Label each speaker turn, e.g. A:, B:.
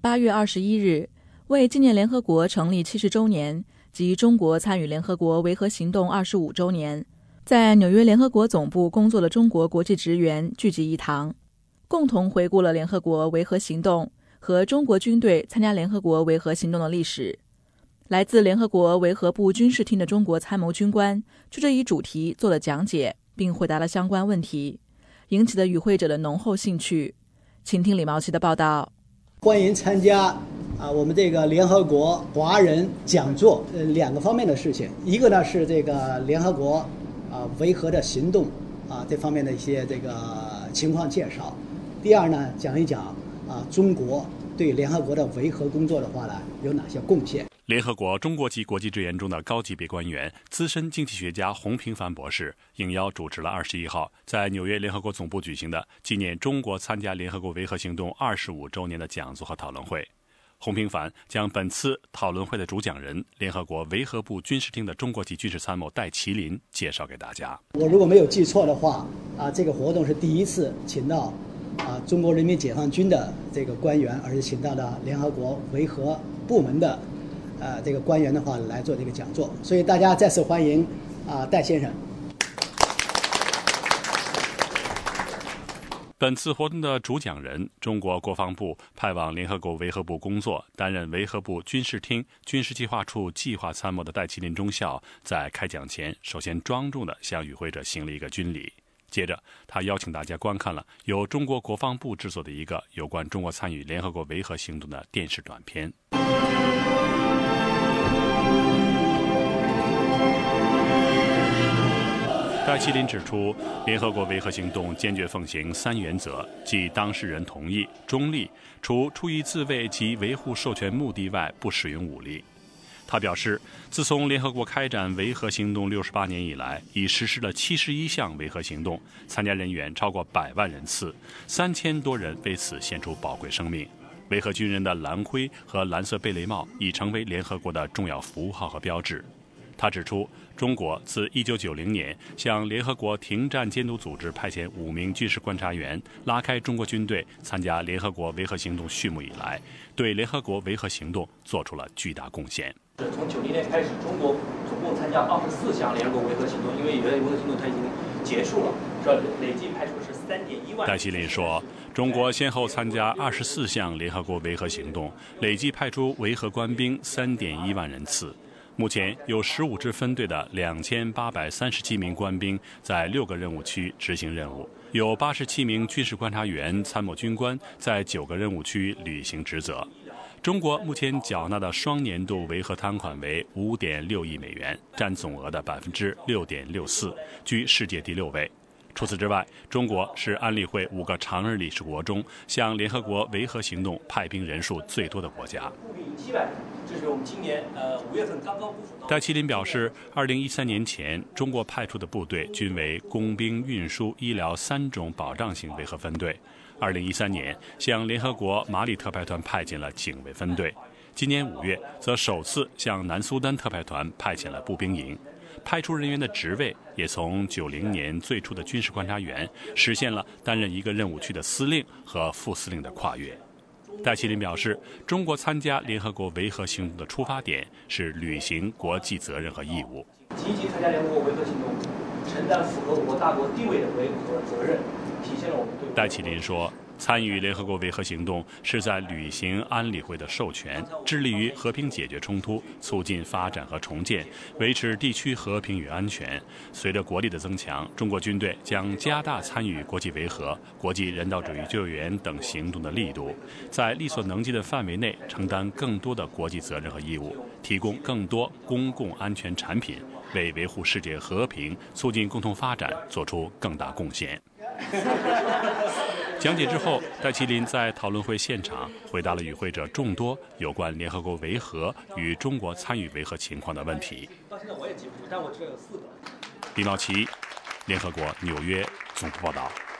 A: 8月21日，为纪念联合国成立70周年及中国参与联合国维和行动25周年，在纽约联合国总部工作的中国国际职员聚集一堂，共同回顾了联合国维和行动和中国军队参加联合国维和行动的历史。来自联合国维和部军事厅的中国参谋军官就这一主题做了讲解，并回答了相关问题，引起了与会者的浓厚兴趣。请听李毛奇的报道。
B: 欢迎参加我们这个联合国华人讲座，两个方面的事情，一个呢是这个联合国维和的行动这方面的一些这个情况介绍，第二呢讲一讲中国对联合国的维和工作的话呢有哪些贡献。
C: 联合国中国籍国际职员中的高级别官员、资深经济学家洪平凡博士应邀主持了21号在纽约联合国总部举行的纪念中国参加联合国维和行动25周年的讲座和讨论会。洪平凡将本次讨论会的主讲人联合国维和部军事厅的中国籍军事参谋戴麒麟介绍给大家。
B: 我如果没有记错的话这个活动是第一次请到中国人民解放军的这个官员，而是请到了联合国维和部门的这个官员的话来做这个讲座，所以大家再次欢迎戴先生。
C: 本次活动的主讲人，中国国防部派往联合国维和部工作，担任维和部军事厅军事计划处计划参谋的戴麒麟中校，在开讲前首先庄重地向与会者行了一个军礼。接着，他邀请大家观看了由中国国防部制作的一个有关中国参与联合国维和行动的电视短片。戴麒麟指出，联合国维和行动坚决奉行3原则，即当事人同意、中立，除出于自卫及维护授权目的外，不使用武力。他表示，自从联合国开展维和行动68年以来，已实施了71项维和行动，参加人员超过100万人次，3000多人为此献出宝贵生命。维和军人的蓝徽和蓝色贝雷帽已成为联合国的重要符号和标志。他指出，中国自1990年向联合国停战监督组织派遣5名军事观察员，拉开中国军队参加联合国维和行动序幕以来，对联合国维和行动做出了巨大贡献。
D: 从90年开始，中国总共参加24项联合国维和行动，因为有的维和行动它已经结束了，这累计派出是3.1万。
C: 戴麒麟说，中国先后参加24项联合国维和行动，累计派出维和官兵3.1万人次。目前有15支分队的2837名官兵在6个任务区执行任务，有87名军事观察员、参谋军官在9个任务区履行职责。中国目前缴纳的双年度维和摊款为5.6亿美元，占总额的6.64%，居世界第6位。除此之外，中国是安理会5个常任理事国中向联合国维和行动派兵人数最多的国家。
D: 这是我们今年5月份刚刚部署到。
C: 戴麒麟表示，2013年前，中国派出的部队均为工兵、运输、医疗3种保障型维和分队。2013年，向联合国马里特派团派遣了警卫分队。今年5月，则首次向南苏丹特派团派遣了步兵营。派出人员的职位也从90年最初的军事观察员实现了担任一个任务区的司令和副司令的跨越。戴麒麟表示，中国参加联合国维和行动的出发点是履行国际责任和义务，
D: 积极参加联合国维和行动，承担符合我国大国地位的维和责任，体现了我们对。
C: 戴麒麟说，参与联合国维和行动是在履行安理会的授权，致力于和平解决冲突，促进发展和重建，维持地区和平与安全。随着国力的增强，中国军队将加大参与国际维和、国际人道主义救援等行动的力度，在力所能及的范围内承担更多的国际责任和义务，提供更多公共安全产品，为维护世界和平、促进共同发展做出更大贡献。讲解之后，戴麒麟在讨论会现场回答了与会者众多有关联合国维和与中国参与维和情况的问题。
D: 到现在我也记不住，但我知道有4个。
C: 李毛奇，联合国纽约总部报道。